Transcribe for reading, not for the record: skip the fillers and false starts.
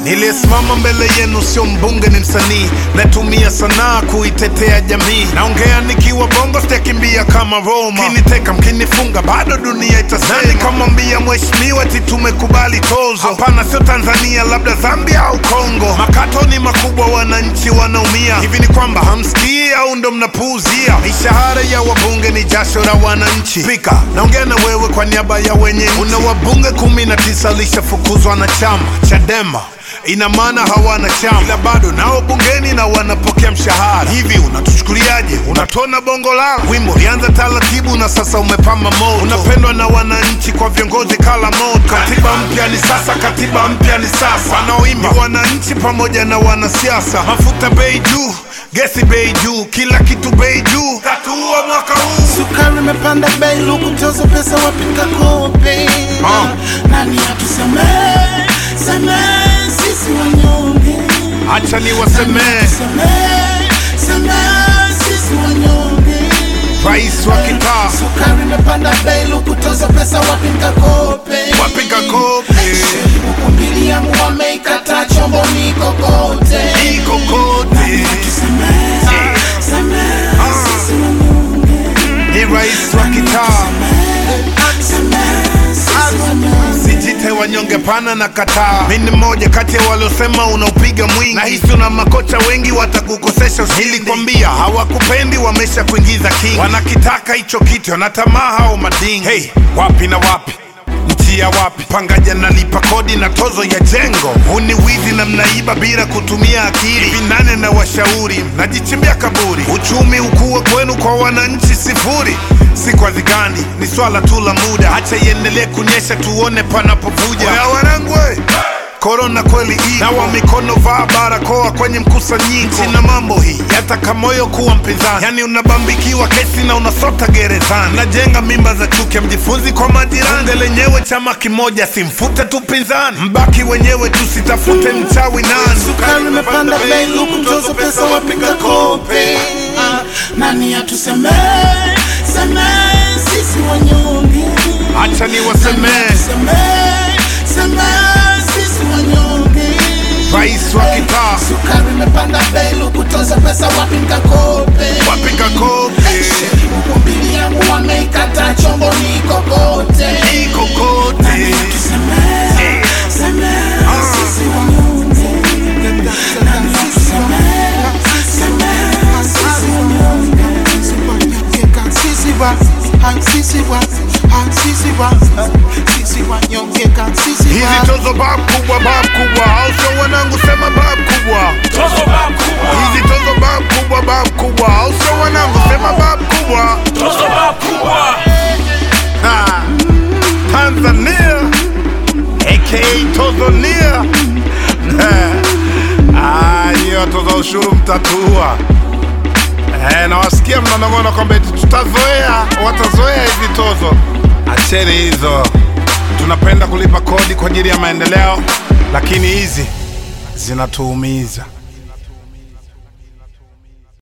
Niliyesimama mbele yenu sio mbunge, ni msanii. Natumia sanaa kuitetea jamii. Naongea nikiwa bongo, sitakimbia kama Roma. Kiniteka mkinifunga, bado dunia itasema. Nani kamwambia mheshimiwa eti tumekubali tozo? Hapana, sio Tanzania, labda Zambia au Kongo. Makato ni makubwa, wananchi wanaumia. Hivi ni kwamba hamsikii au ndo mnapuuzia? Mishahara ya wabunge ni jasho la wananchi. Spika, naongea na wewe kwa niaba ya wenye. Una wabunge 19 lishafukuzwa na chama Chadema, ina maana hawana chama, ila bado nao bungeni na wanapokea mshahara. Hivi unatuchukuliaje? Unatona bongo lala. Wimbo ulianza taratibu na sasa umepamba moto. Unapendwa na wananchi, kwa viongozi kala moto. Katiba mpya ni sasa, katiba mpya ni sasa. Wanaoimba wananchi pamoja na wanasiasa. Mafuta bei juu, gesi bei juu, kila kitu bei juu. Tatuua mwaka huu. Sukari imepanda bei, luku tozo pesa wapika kope. Nani atusamee, samee sisi wanyonge. Acha ni wasemee, samee sisi wanyonge. rais wa kitaa. Sukari imepanda bei, luku tozo pesa wapika kope. Wapika kope. Huku mbili yangu wameikata, chombo ni kokote. Ni kokote. Ni rais wa kitaa. Sijite wanyonge, pana na kataa. Mimi ni mmoja kati ya waliosema unaupiga mwingi. Na hisi una makocha wengi watakukosesha ushindi. Nilikwambia hawakupendi, wamesha kuingiza king. Wanakitaka hicho kitu, wanatamaa hao madingi. Hey, wapi na wapi? Njia wapi? Pangaja nalipa kodi na tozo ya jengo. Huni wizi na mnaiba bila kutumia akili. Vinane na washauri, najichimbia kaburi. Uchumi ukue kwenu, kwa wananchi sifuri. Si kwa zigani, ni swala tu la muda. Acha iendelee kunyesha, tuone panapovuja. Oya wanangu, korona kweli hii. Nawa mikono, vaa barakoa kwenye mkusanyiko. Sina mambo hii, yataka moyo kuwa mpinzani. Yani unabambikiwa kesi na unasota gerezani. Najenga mimba za chuki, mjifunzi kwa majirani. Bunge lenyewe chama kimoja, simfute tu pinzani. Mbaki wenyewe, tusitafute mchawi nani. Sukari imepanda bei, luku tozo pesa wapika kope. Nani atusamee, samee sisi wanyonge. Acha ni wasemee, samee sisi wanyonge. rais wa kitaa. Sukari imepanda bei, luku tozo pesa wapika kope. Wapika kope. Huku mbili yangu wameikata, chombo ni kokote. Ni kokote. Hizi tozo bab kubwa, au sio wanangu? Sema bab kubwa. Tozo bab kubwa. Hizi tozo bab kubwa, au sio wanangu? Sema bab kubwa. Tozo bab kubwa. Tanzania aka Tozonia. Hiyo tozo ushuru mtatua. Nawasikia mnanong'ona kwamba tutazoea, watazoea hizi tozo. Acheni hizo. Tunapenda kulipa kodi kwa ajili ya maendeleo, lakini hizi zinatuumiza.